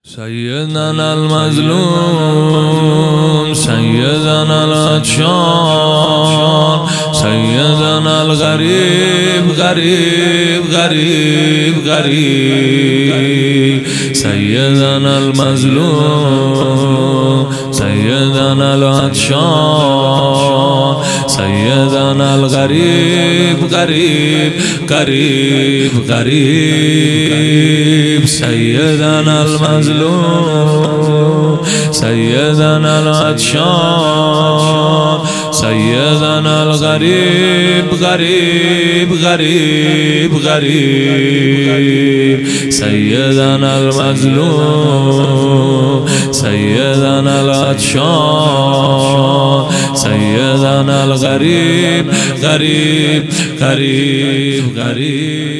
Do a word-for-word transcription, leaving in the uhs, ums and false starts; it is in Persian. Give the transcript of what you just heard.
سيدنا المظلوم سيدنا العطشان سيدنا الغريب غريب غريب غريب سيدنا المظلوم سيدنا العطشان سيدنا الغريب غريب غريب غريب سيدنا المظلوم سيدنا العطشان سيدنا الغريب غريب غريب غريب سيدنا المظلوم سيدنا العطشان سيدنا الغريب غريب غريب غريب